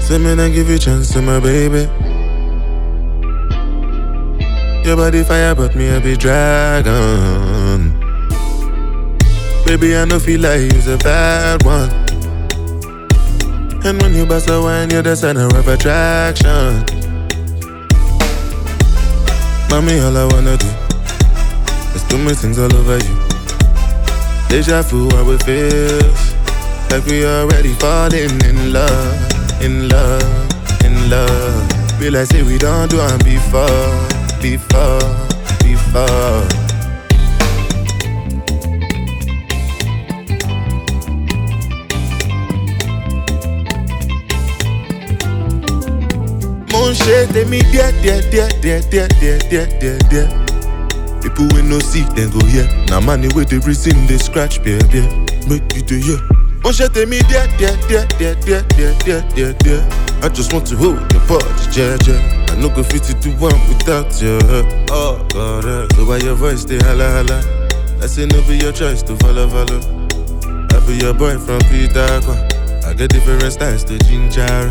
Say me and give you a chance to my baby. Your body fire but me a be dragon. Baby I know feel like you's a bad one. And when you bust a wine you're the center of attraction. Mommy all I wanna do is do my things all over you. Deja vu how it feels, like we already falling in love, in love, in love. Feel like say we don't do it before. Mon shit, they me dear. People will no see, then go here. Now money with the reason they scratch, baby. Make you do here. Mon shit, they me dear. I just want to hold your body, yeah. I no go fit to do one without you. Oh, God, so why your voice stay holla? I say no be your choice to follow. I be your boy from Peter. I get different styles to ginger.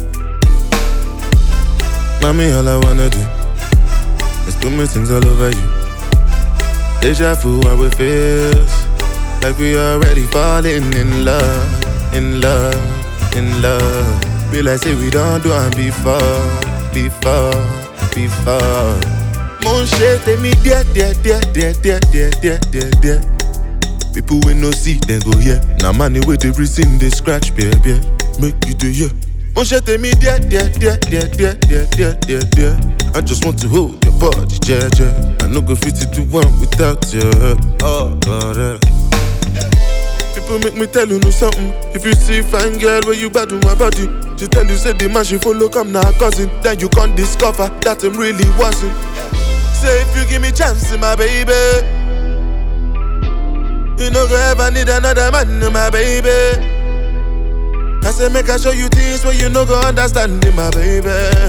Mommy, all I wanna do is do my things all over you. Deja vu how it feels, like we already falling in love, in love, in love. Feel like say we don't do it before. Mon shit, they me dear. People will no see, then go here. Now money with the reason they scratch, baby. Make you do here. Mon shit, they me dear. I just want to hold your body, yeah. I no go fit to do one without you. Oh, God, people make me tell you know something. If you see fine girl where you bad with my body, she tell you say the man she follow come now cousin. Then you can't discover that him really wasn't. Say if you give me chance, my baby, you no go ever need another man, my baby. I say make I show you things where you no go understand, my baby.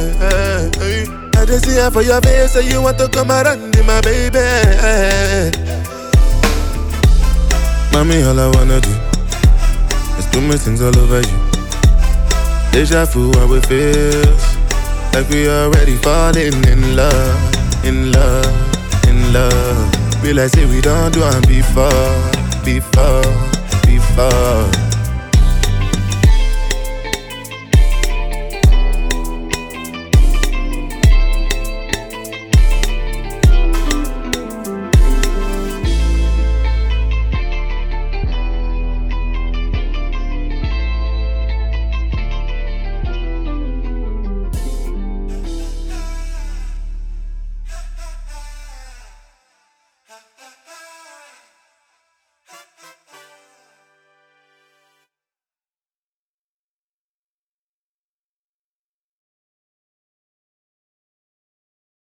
I just see her for your face, say you want to come around, my baby. Mommy, all I wanna do is do my things all over you. Deja vu how it feels, like we already falling in love, in love, in love. Feel like say we don't do it before.